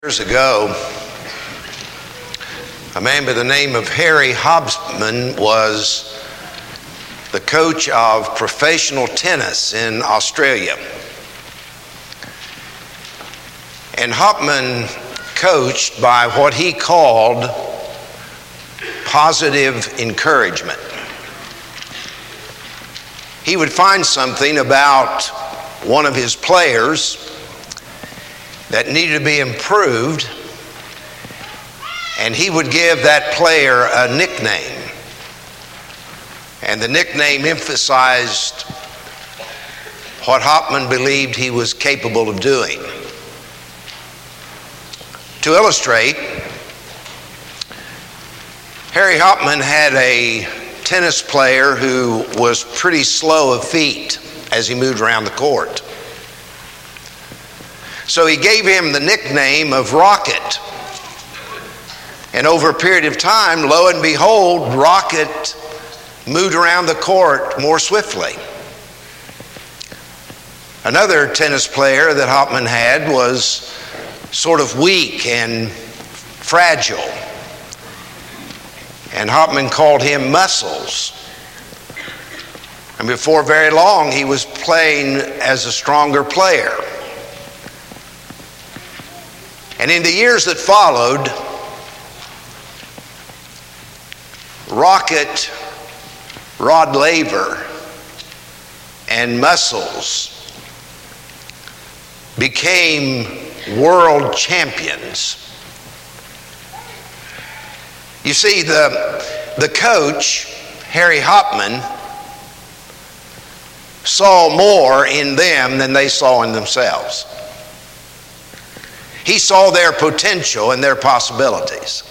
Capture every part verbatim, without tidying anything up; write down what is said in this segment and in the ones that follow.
Years ago, a man by the name of Harry Hopman was the coach of professional tennis in Australia. And Hopman coached by what he called positive encouragement. He would find something about one of his players that needed to be improved, and he would give that player a nickname. And the nickname emphasized what Hopman believed he was capable of doing. To illustrate, Harry Hopman had a tennis player who was pretty slow of feet as he moved around the court. So he gave him the nickname of Rocket. And over a period of time, lo and behold, Rocket moved around the court more swiftly. Another tennis player that Hopman had was sort of weak and fragile. And Hopman called him Muscles. And before very long, he was playing as a stronger player. And in the years that followed, Rocket, Rod Laver, and Muscles became world champions. You see, the, the coach, Harry Hopman, saw more in them than they saw in themselves. He saw their potential and their possibilities.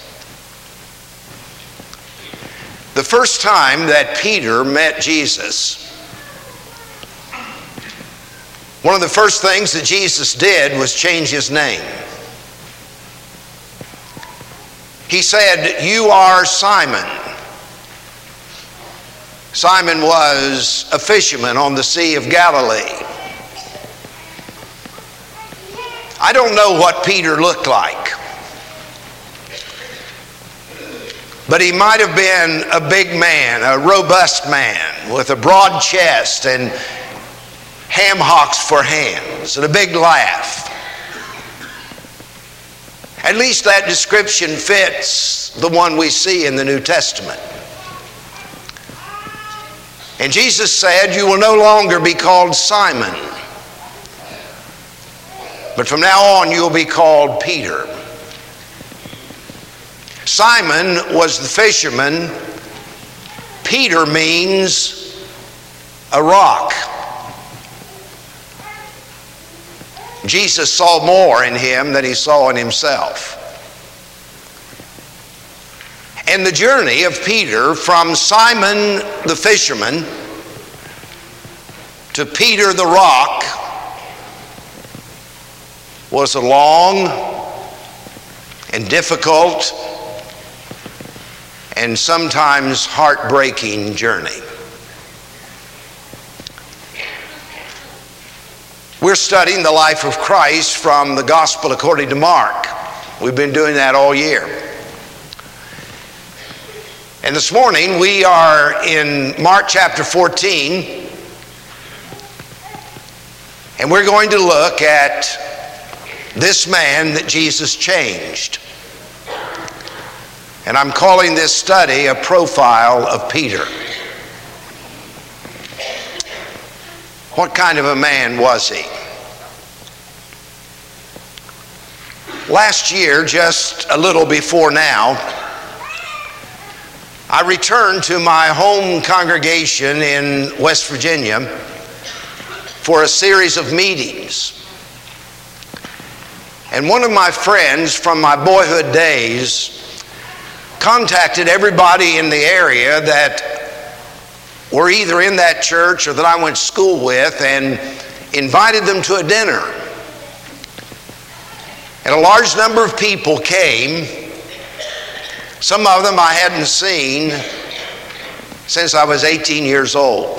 The first time that Peter met Jesus, one of the first things that Jesus did was change his name. He said, "You are Simon." Simon was a fisherman on the Sea of Galilee. I don't know what Peter looked like, but he might have been a big man, a robust man with a broad chest and ham hocks for hands and a big laugh. At least that description fits the one we see in the New Testament. And Jesus said, "You will no longer be called Simon, but from now on you will be called Peter." Simon was the fisherman. Peter means a rock. Jesus saw more in him than he saw in himself. And the journey of Peter from Simon the fisherman to Peter the rock was a long and difficult and sometimes heartbreaking journey. We're studying the life of Christ from the Gospel according to Mark. We've been doing that all year. And this morning we are in Mark chapter fourteen, and we're going to look at this man that Jesus changed. And I'm calling this study a profile of Peter. What kind of a man was he? Last year, just a little before now, I returned to my home congregation in West Virginia for a series of meetings. And one of my friends from my boyhood days contacted everybody in the area that were either in that church or that I went to school with and invited them to a dinner. And a large number of people came. Some of them I hadn't seen since I was eighteen years old.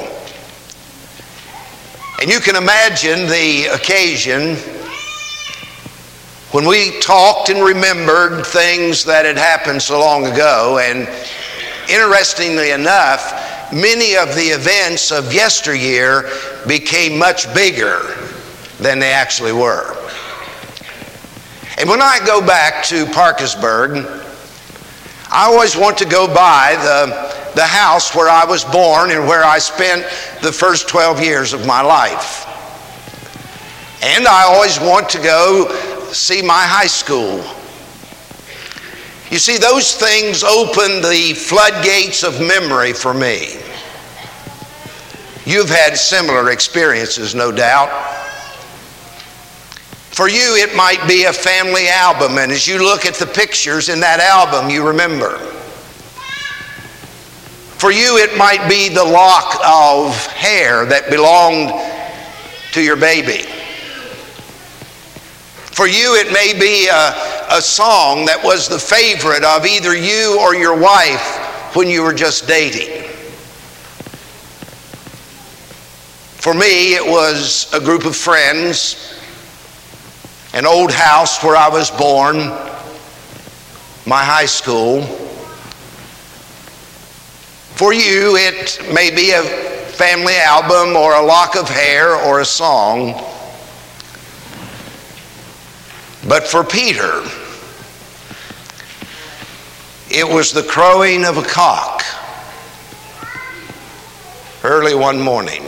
And you can imagine the occasion when we talked and remembered things that had happened so long ago. And interestingly enough, many of the events of yesteryear became much bigger than they actually were. And when I go back to Parkersburg, I always want to go by the, the house where I was born and where I spent the first twelve years of my life. And I always want to go see my high school. You see, those things open the floodgates of memory for me. You've had similar experiences, no doubt. For you, it might be a family album, and as you look at the pictures in that album, you remember. For you, it might be the lock of hair that belonged to your baby. For you, it may be a, a song that was the favorite of either you or your wife when you were just dating. For me, it was a group of friends, an old house where I was born, my high school. For you, it may be a family album or a lock of hair or a song. But for Peter, it was the crowing of a cock early one morning.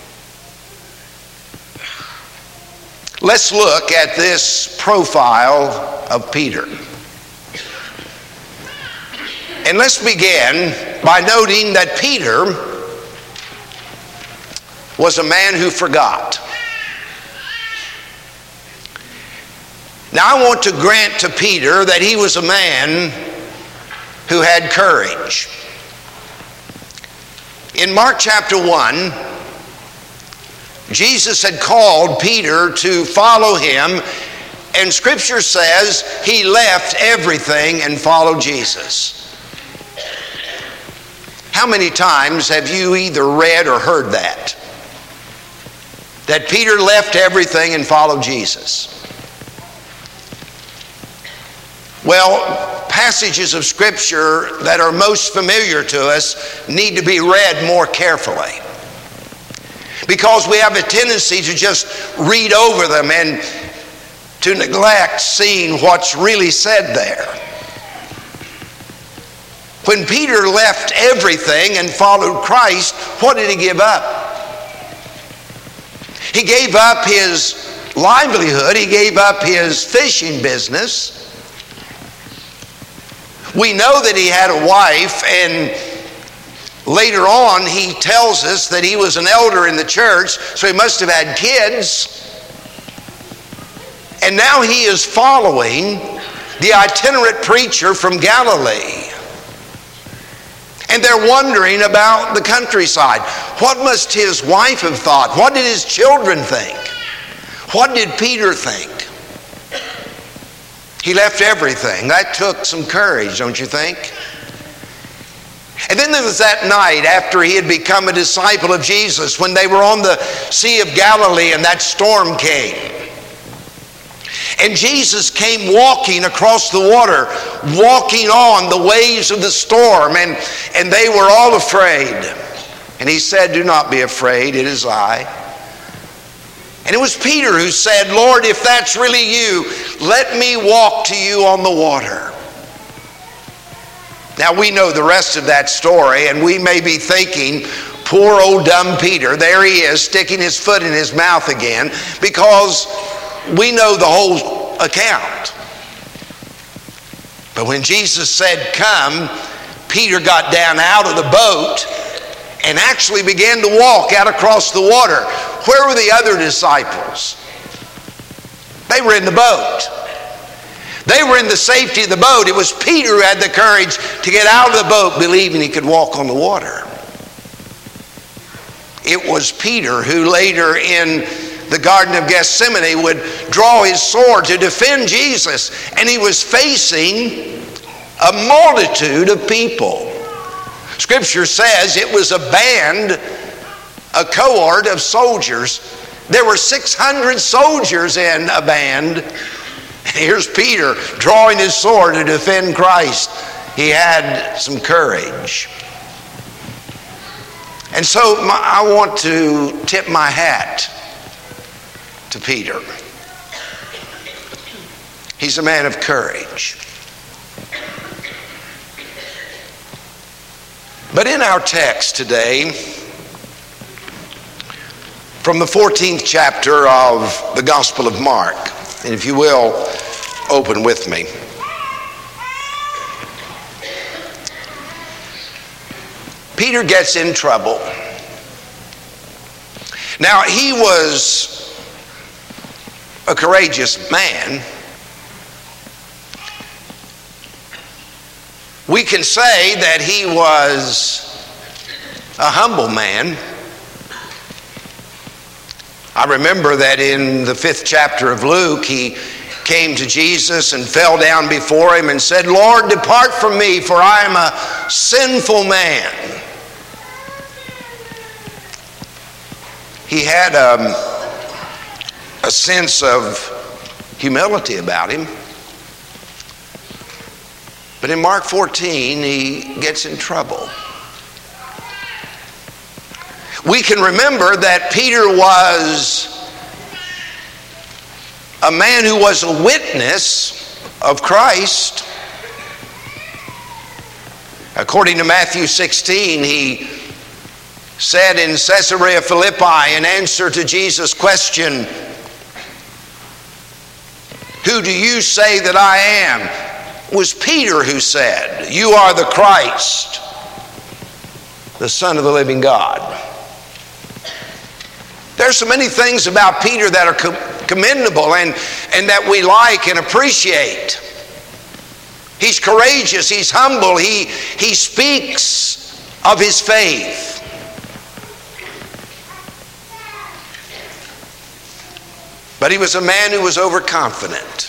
Let's look at this profile of Peter. And let's begin by noting that Peter was a man who forgot. Now, I want to grant to Peter that he was a man who had courage. In Mark chapter one, Jesus had called Peter to follow him, and Scripture says he left everything and followed Jesus. How many times have you either read or heard that? That Peter left everything and followed Jesus? Well, passages of Scripture that are most familiar to us need to be read more carefully, because we have a tendency to just read over them and to neglect seeing what's really said there. When Peter left everything and followed Christ, what did he give up? He gave up his livelihood. He gave up his fishing business. We know that he had a wife, and later on he tells us that he was an elder in the church, so he must have had kids. And now he is following the itinerant preacher from Galilee. And they're wondering about the countryside. What must his wife have thought? What did his children think? What did Peter think? He left everything. That took some courage, don't you think? And then there was that night after he had become a disciple of Jesus, when they were on the Sea of Galilee and that storm came. And Jesus came walking across the water, walking on the waves of the storm, and, and they were all afraid. And he said, "Do not be afraid, it is I." And it was Peter who said, "Lord, if that's really you, let me walk to you on the water." Now, we know the rest of that story, and we may be thinking, poor old dumb Peter, there he is, sticking his foot in his mouth again, because we know the whole account. But when Jesus said, "Come," Peter got down out of the boat and actually began to walk out across the water. Where were the other disciples? They were in the boat. They were in the safety of the boat. It was Peter who had the courage to get out of the boat, believing he could walk on the water. It was Peter who later in the Garden of Gethsemane would draw his sword to defend Jesus, and he was facing a multitude of people. Scripture says it was a band, a cohort of soldiers. There were six hundred soldiers in a band, Here's Peter drawing his sword to defend Christ. He had some courage. And so my, I want to tip my hat to Peter. He's a man of courage. But in our text today, from the fourteenth chapter of the Gospel of Mark, and if you will, open with me. Peter gets in trouble. Now, he was a courageous man. We can say that he was a humble man. I remember that in the fifth chapter of Luke, he came to Jesus and fell down before him and said, "Lord, depart from me, for I am a sinful man." He had um, a sense of humility about him. But in Mark fourteen, he gets in trouble. We can remember that Peter was a man who was a witness of Christ. According to Matthew sixteen, he said in Caesarea Philippi in answer to Jesus' question, "Who do you say that I am?" It was Peter who said, "You are the Christ, the Son of the living God." There's so many things about Peter that are commendable and, and that we like and appreciate. He's courageous, he's humble, he, he speaks of his faith. But he was a man who was overconfident.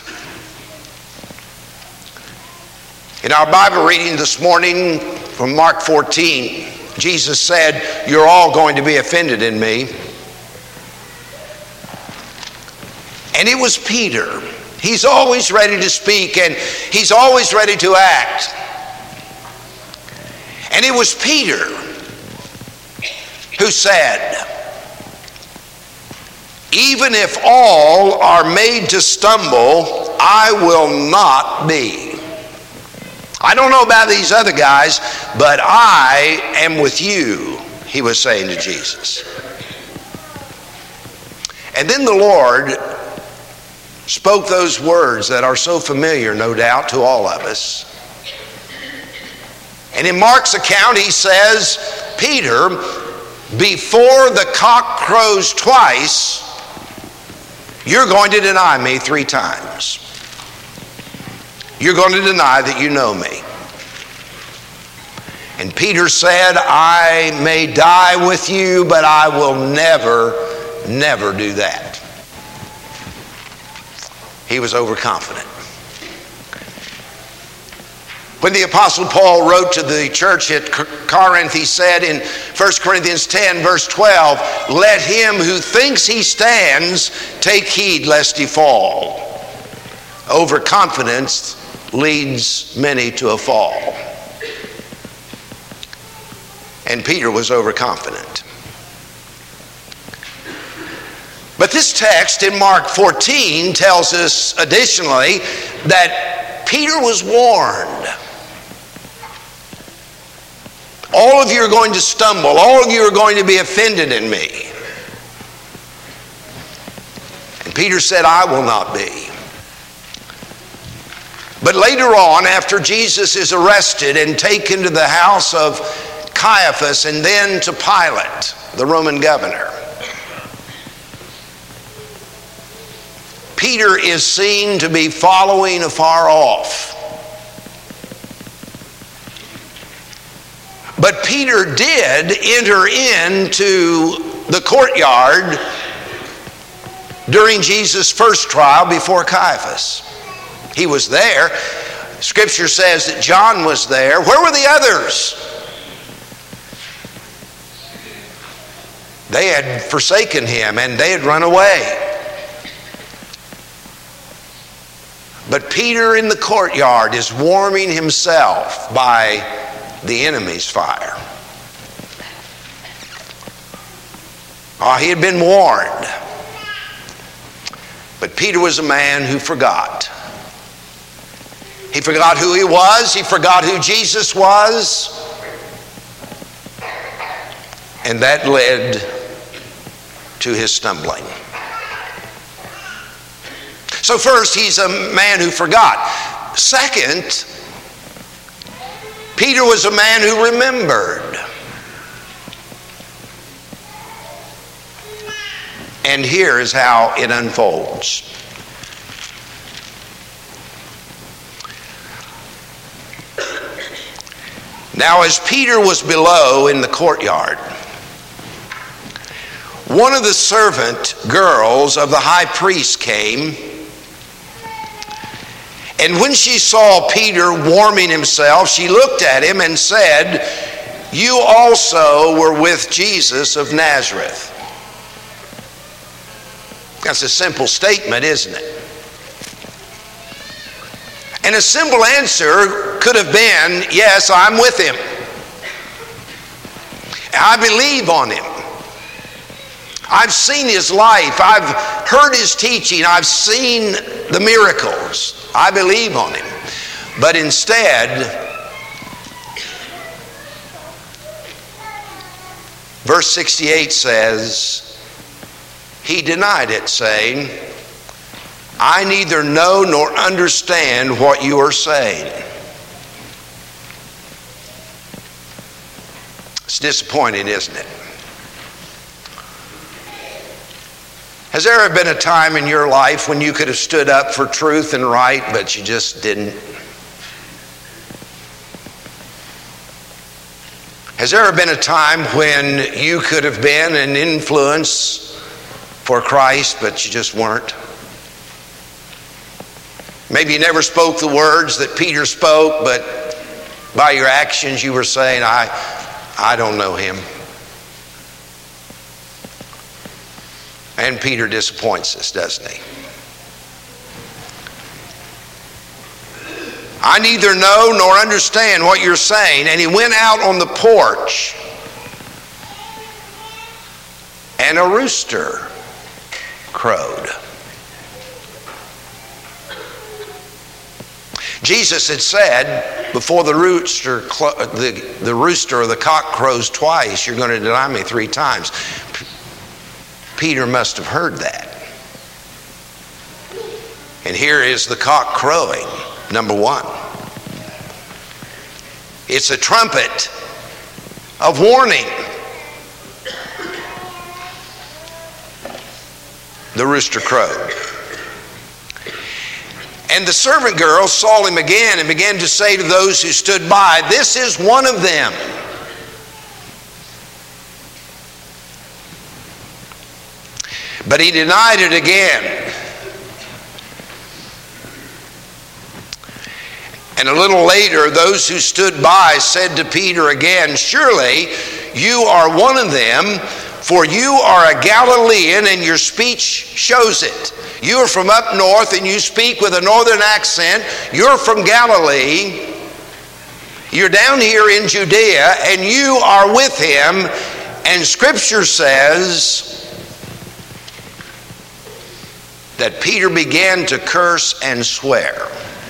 In our Bible reading this morning from Mark fourteen, Jesus said, "You're all going to be offended in me." And it was Peter. He's always ready to speak and he's always ready to act. And it was Peter who said, "Even if all are made to stumble, I will not be." I don't know about these other guys, but I am with you, he was saying to Jesus. And then the Lord spoke those words that are so familiar, no doubt, to all of us. And in Mark's account, he says, "Peter, before the cock crows twice, you're going to deny me three times. You're going to deny that you know me." And Peter said, "I may die with you, but I will never, never do that." He was overconfident. When the Apostle Paul wrote to the church at Corinth, he said in First Corinthians ten, verse twelve, "Let him who thinks he stands take heed lest he fall." Overconfidence leads many to a fall. And Peter was overconfident. But this text in Mark fourteen tells us additionally that Peter was warned. All of you are going to stumble. All of you are going to be offended in me. And Peter said, "I will not be." But later on, after Jesus is arrested and taken to the house of Caiaphas and then to Pilate, the Roman governor, Peter is seen to be following afar off. But Peter did enter into the courtyard during Jesus' first trial before Caiaphas. He was there. Scripture says that John was there. Where were the others? They had forsaken him and they had run away. But Peter in the courtyard is warming himself by the enemy's fire. Oh, he had been warned. But Peter was a man who forgot. He forgot who he was. He forgot who Jesus was. And that led to his stumbling. So first, he's a man who forgot. Second, Peter was a man who remembered. And here is how it unfolds. Now, as Peter was below in the courtyard, one of the servant girls of the high priest came, and when she saw Peter warming himself, she looked at him and said, "You also were with Jesus of Nazareth." That's a simple statement, isn't it? And a simple answer could have been, yes, I'm with him. I believe on him. I've seen his life. I've heard his teaching. I've seen the miracles. I believe on him. But instead, verse sixty-eight says, he denied it, saying, "I neither know nor understand what you are saying." It's disappointing, isn't it? Has there ever been a time in your life when you could have stood up for truth and right, but you just didn't? Has there ever been a time when you could have been an influence for Christ, but you just weren't? Maybe you never spoke the words that Peter spoke, but by your actions you were saying, I, I don't know him. And Peter disappoints us, doesn't he? I neither know nor understand what you're saying. And he went out on the porch, and a rooster crowed. Jesus had said, before the rooster, the, the rooster or the cock crows twice, you're going to deny me three times. Peter must have heard that. And here is the cock crowing, number one. It's a trumpet of warning. The rooster crowed. And the servant girl saw him again and began to say to those who stood by, "This is one of them." But he denied it again. And a little later, those who stood by said to Peter again, "Surely you are one of them, for you are a Galilean and your speech shows it. You are from up north and you speak with a northern accent. You're from Galilee. You're down here in Judea and you are with him." And Scripture says that Peter began to curse and swear.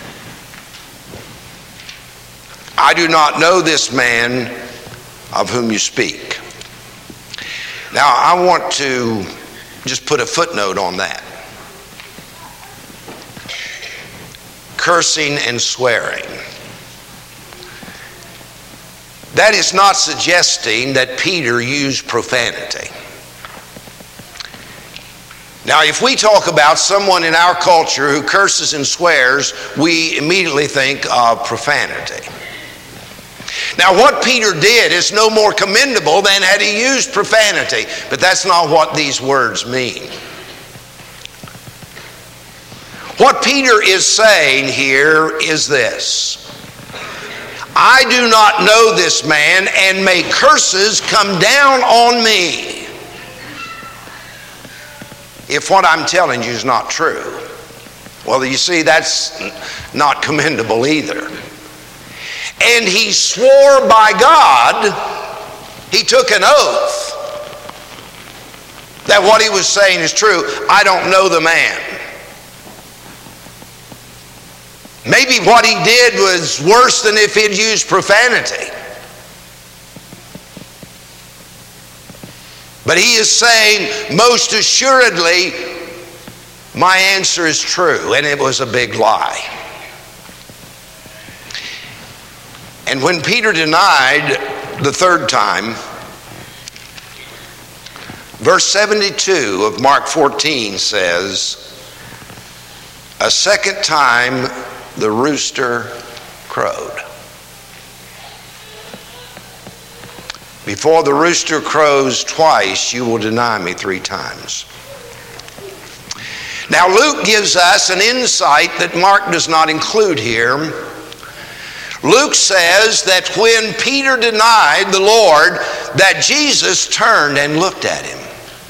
"I do not know this man of whom you speak." Now, I want to just put a footnote on that. Cursing and swearing. That is not suggesting that Peter used profanity. Now, if we talk about someone in our culture who curses and swears, we immediately think of profanity. Now, what Peter did is no more commendable than had he used profanity, but that's not what these words mean. What Peter is saying here is this: I do not know this man, and may curses come down on me if what I'm telling you is not true. Well, you see, that's not commendable either. And he swore by God, he took an oath that what he was saying is true. I don't know the man. Maybe what he did was worse than if he'd used profanity. But he is saying, most assuredly, my answer is true, and it was a big lie. And when Peter denied the third time, verse seventy-two of Mark fourteen says, a second time the rooster crowed. Before the rooster crows twice, you will deny me three times. Now Luke gives us an insight that Mark does not include here. Luke says that when Peter denied the Lord, that Jesus turned and looked at him.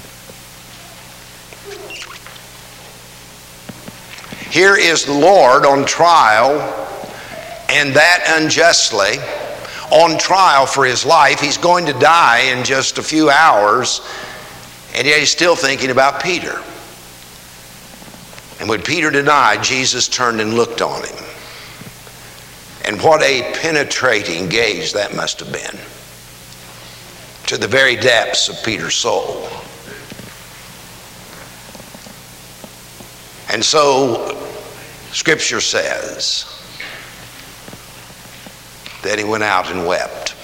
Here is the Lord on trial, and that unjustly, on trial for his life. He's going to die in just a few hours, and yet he's still thinking about Peter. And when Peter denied, Jesus turned and looked on him. And what a penetrating gaze that must have been, to the very depths of Peter's soul. And so Scripture says that he went out and wept.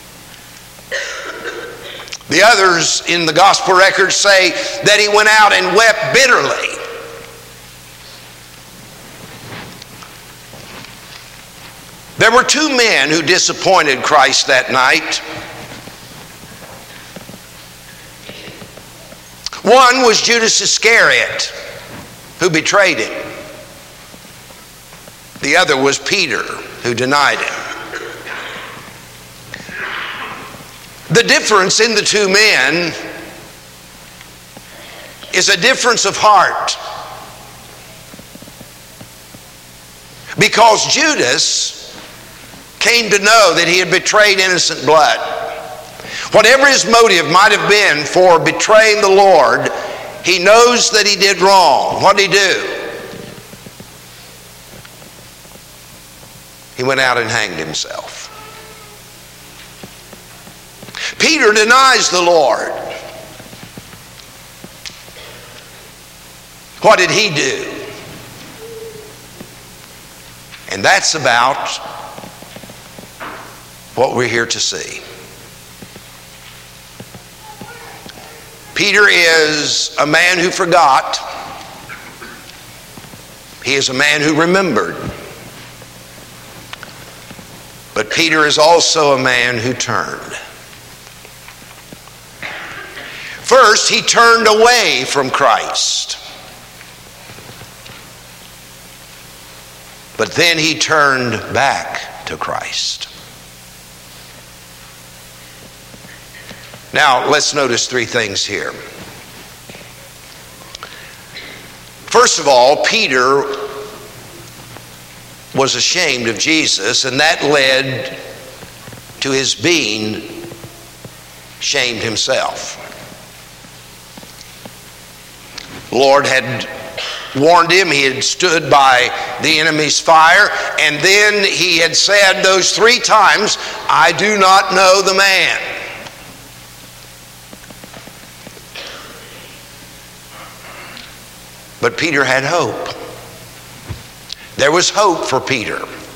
The others in the gospel records say that he went out and wept bitterly. There were two men who disappointed Christ that night. One was Judas Iscariot, who betrayed him. The other was Peter, who denied him. The difference in the two men is a difference of heart. Because Judas came to know that he had betrayed innocent blood. Whatever his motive might have been for betraying the Lord, he knows that he did wrong. What did he do? He went out and hanged himself. Peter denies the Lord. What did he do? And that's about what we're here to see. Peter is a man who forgot. He is a man who remembered. But Peter is also a man who turned. First, he turned away from Christ. But then he turned back to Christ. Now, let's notice three things here. First of all, Peter was ashamed of Jesus, and that led to his being shamed himself. The Lord had warned him. He had stood by the enemy's fire, and then he had said those three times, I do not know the man. But Peter had hope. There was hope for Peter.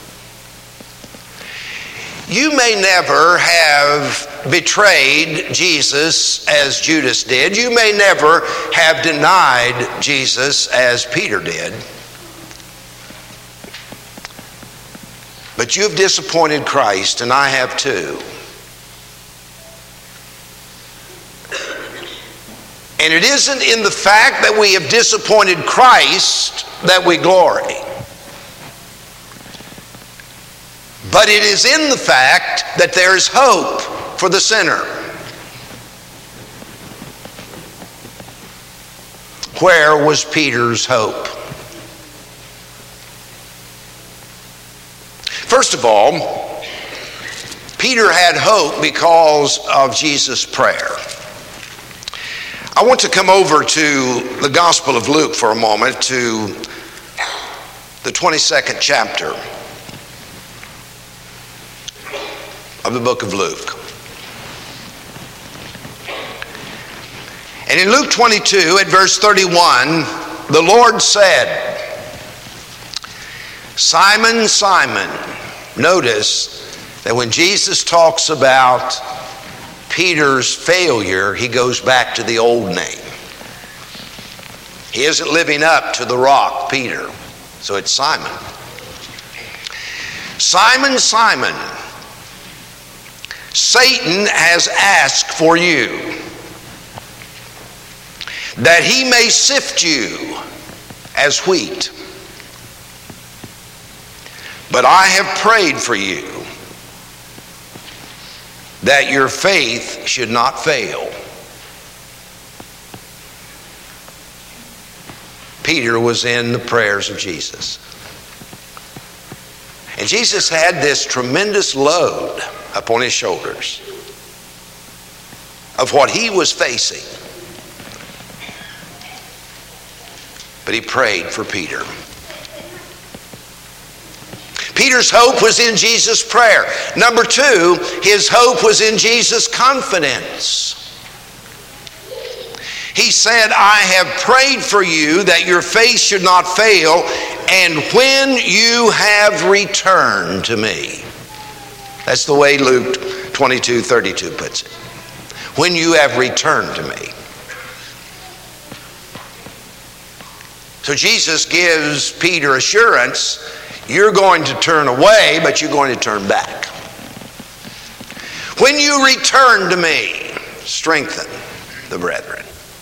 You may never have betrayed Jesus as Judas did. You may never have denied Jesus as Peter did. But you've disappointed Christ, and I have too. And it isn't in the fact that we have disappointed Christ that we glory. But it is in the fact that there is hope for the sinner. Where was Peter's hope? First of all, Peter had hope because of Jesus' prayer. I want to come over to the Gospel of Luke for a moment, to the twenty-second chapter of the book of Luke. And in Luke twenty-two, at verse thirty-one, the Lord said, Simon, Simon. Notice that when Jesus talks about Peter's failure, he goes back to the old name. He isn't living up to the rock, Peter. So it's Simon. Simon, Simon, Satan has asked for you, that he may sift you as wheat. But I have prayed for you, that your faith should not fail. Peter was in the prayers of Jesus. And Jesus had this tremendous load upon his shoulders of what he was facing. But he prayed for Peter. Peter's hope was in Jesus' prayer. Number two, his hope was in Jesus' confidence. He said, I have prayed for you that your faith should not fail, and when you have returned to me. That's the way Luke twenty-two thirty-two puts it. When you have returned to me. So Jesus gives Peter assurance, you're going to turn away, but you're going to turn back. When you return to me, strengthen the brethren.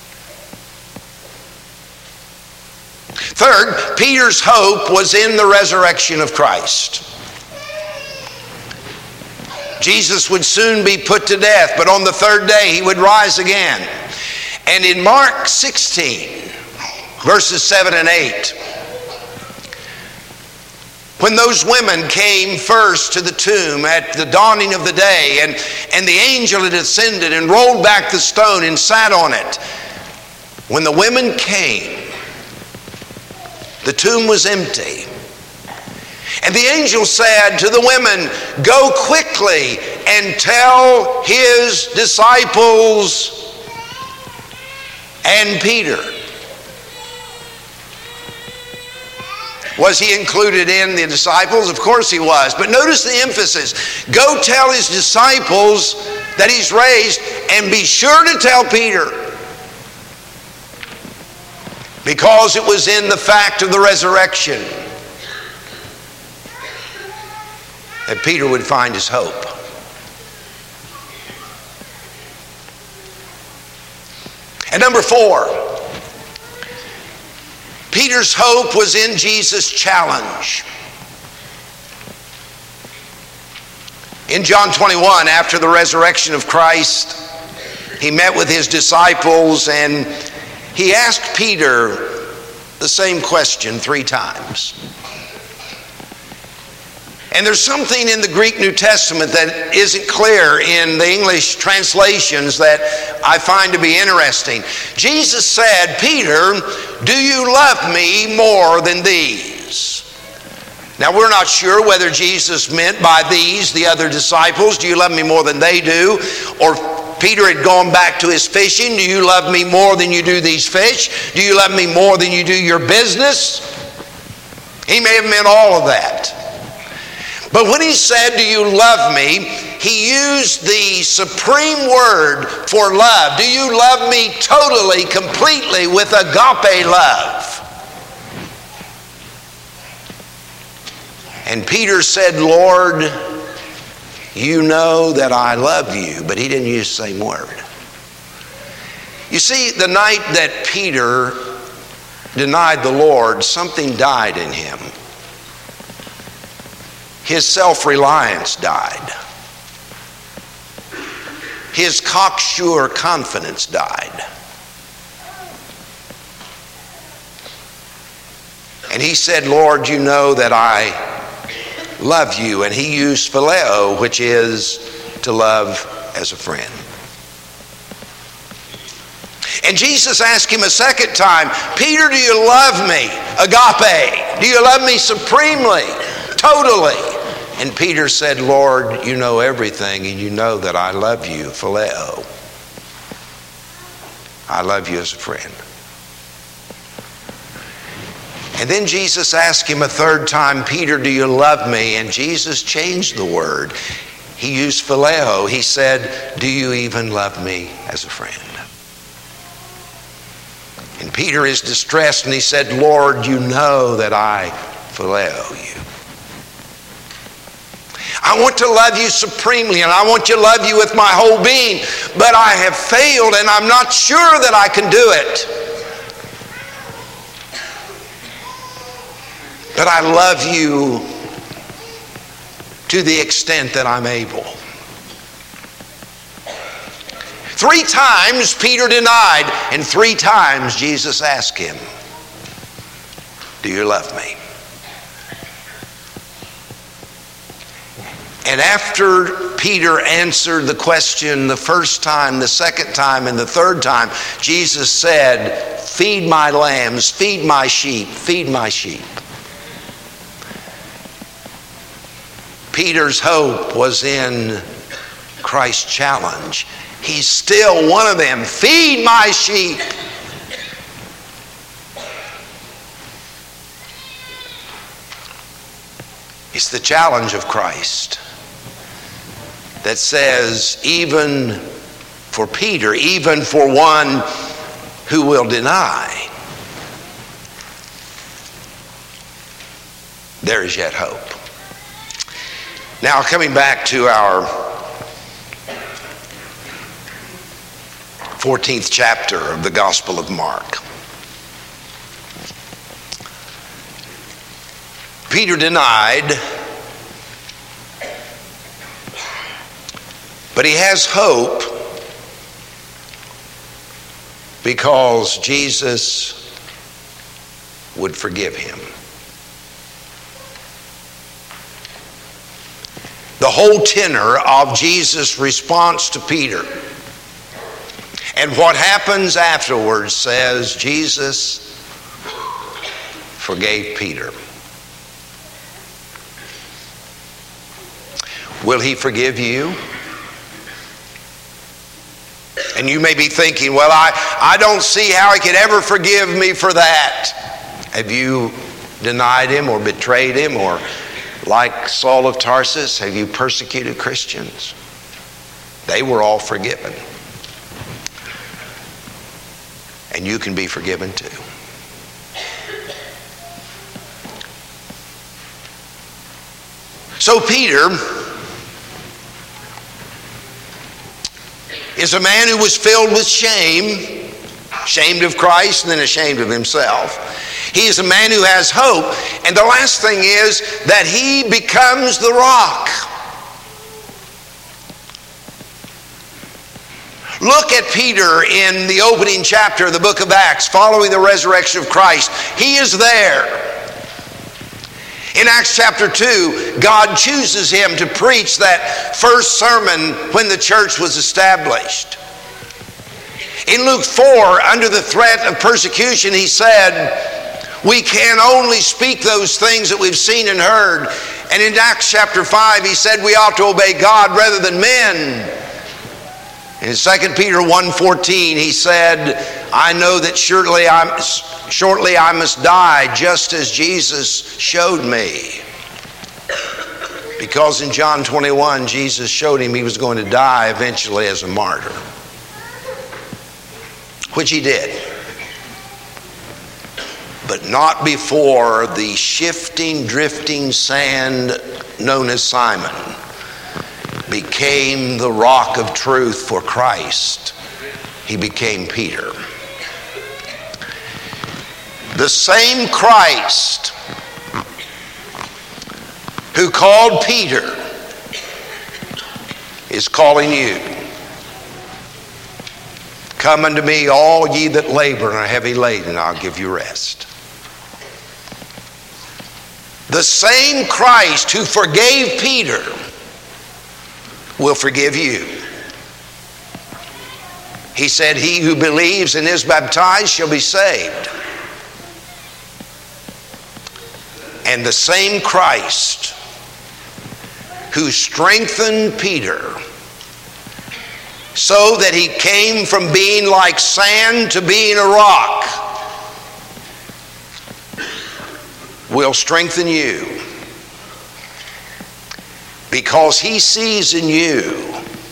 Third, Peter's hope was in the resurrection of Christ. Jesus would soon be put to death, but on the third day he would rise again. And in Mark sixteen, verses seven and eight, when those women came first to the tomb at the dawning of the day, and, and the angel had ascended and rolled back the stone and sat on it. When the women came, the tomb was empty. And the angel said to the women, go quickly and tell his disciples and Peter. Was he included in the disciples? Of course he was. But notice the emphasis. Go tell his disciples that he's raised, and be sure to tell Peter. Because it was in the fact of the resurrection that Peter would find his hope. And number four, Peter's hope was in Jesus' challenge. In John twenty-one, after the resurrection of Christ, he met with his disciples and he asked Peter the same question three times. And there's something in the Greek New Testament that isn't clear in the English translations that I find to be interesting. Jesus said, Peter, do you love me more than these? Now we're not sure whether Jesus meant by these the other disciples. Do you love me more than they do? Or Peter had gone back to his fishing. Do you love me more than you do these fish? Do you love me more than you do your business? He may have meant all of that. But when he said, do you love me, he used the supreme word for love. Do you love me totally, completely, with agape love? And Peter said, Lord, you know that I love you. But he didn't use the same word. You see, the night that Peter denied the Lord, something died in him. His self-reliance died. His cocksure confidence died. And he said, Lord, you know that I love you. And he used phileo, which is to love as a friend. And Jesus asked him a second time, Peter, do you love me? Agape. Do you love me supremely? Totally. And Peter said, Lord, you know everything, and you know that I love you, phileo. I love you as a friend. And then Jesus asked him a third time, Peter, do you love me? And Jesus changed the word. He used phileo. He said, do you even love me as a friend? And Peter is distressed, and he said, Lord, you know that I phileo you. I want to love you supremely, and I want to love you with my whole being, but I have failed, and I'm not sure that I can do it. But I love you to the extent that I'm able. Three times Peter denied, and three times Jesus asked him, do you love me? And after Peter answered the question the first time, the second time, and the third time, Jesus said, feed my lambs, feed my sheep, feed my sheep. Peter's hope was in Christ's challenge. He's still one of them. Feed my sheep. It's the challenge of Christ that says, even for Peter, even for one who will deny, there is yet hope. Now, coming back to our fourteenth chapter of the Gospel of Mark. Peter denied, but he has hope because Jesus would forgive him. The whole tenor of Jesus' response to Peter and what happens afterwards says Jesus forgave Peter. Will he forgive you? And you may be thinking, well, I, I don't see how he could ever forgive me for that. Have you denied him or betrayed him, or like Saul of Tarsus, have you persecuted Christians? They were all forgiven. And you can be forgiven too. So Peter is a man who was filled with shame, ashamed of Christ and then ashamed of himself. He is a man who has hope. And the last thing is that he becomes the rock. Look at Peter in the opening chapter of the book of Acts, following the resurrection of Christ. He is there. In Acts chapter two, God chooses him to preach that first sermon when the church was established. In Luke four, under the threat of persecution, he said, we can only speak those things that we've seen and heard. And in Acts chapter five, he said we ought to obey God rather than men. In Second Peter one fourteen, he said, I know that surely I'm, shortly I must die, just as Jesus showed me. Because in John twenty-one, Jesus showed him he was going to die eventually as a martyr. Which he did. But not before the shifting, drifting sand known as Simon became the rock of truth for Christ. He became Peter. The same Christ who called Peter is calling you. Come unto me, all ye that labor and are heavy laden, and I'll give you rest. The same Christ who forgave Peter will forgive you. He said, he who believes and is baptized shall be saved. And the same Christ who strengthened Peter so that he came from being like sand to being a rock will strengthen you, because he sees in you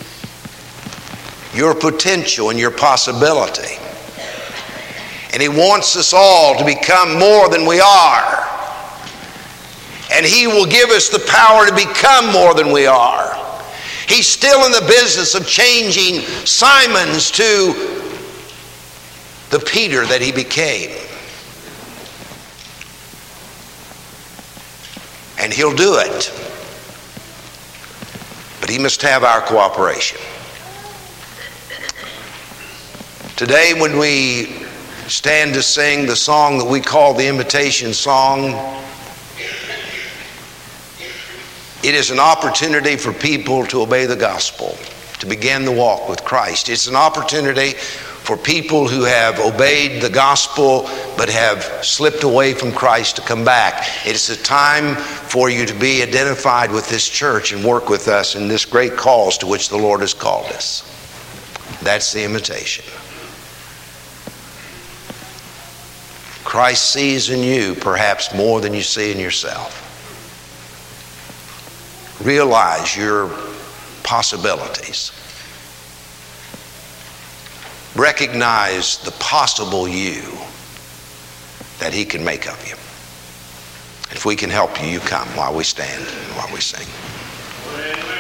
your potential and your possibility. And he wants us all to become more than we are. And he will give us the power to become more than we are. He's still in the business of changing Simons to the Peter that he became. And he'll do it. But he must have our cooperation. Today, when we stand to sing the song that we call the invitation song, it is an opportunity for people to obey the gospel, to begin the walk with Christ. It's an opportunity for people who have obeyed the gospel but have slipped away from Christ to come back. It's a time for you to be identified with this church and work with us in this great cause to which the Lord has called us. That's the invitation. Christ sees in you perhaps more than you see in yourself. Realize your possibilities. Recognize the possible you that he can make of you. If we can help you, you come while we stand and while we sing.